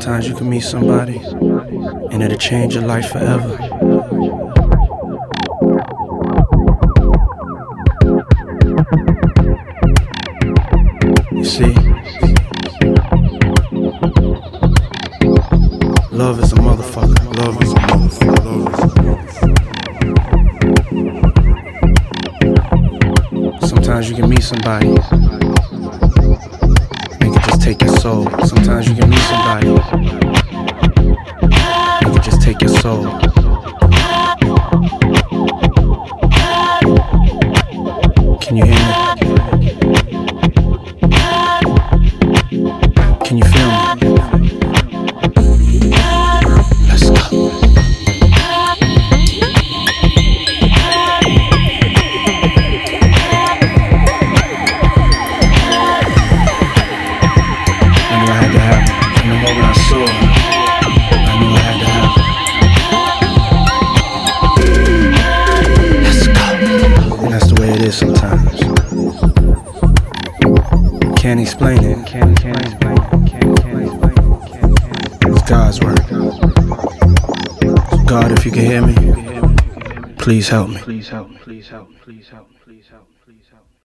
Sometimes you can meet somebody and it'll change your life forever. You see, love is a motherfucker. Love is a motherfucker. Love is a motherfucker. Sometimes you can meet somebody and can just take your soul. Sometimes you can meet somebody and can just take your soul. Can you hear me? Can you feel me? Let's go. I knew I had to happen. From the moment I saw her, I knew I had to happen. Let's go. And that's the way it is sometimes. Can't explain it. Can't explain it. It's God's word. So God, if you can hear me, please help me. Please help me. Please help me. Please help me. Please help me.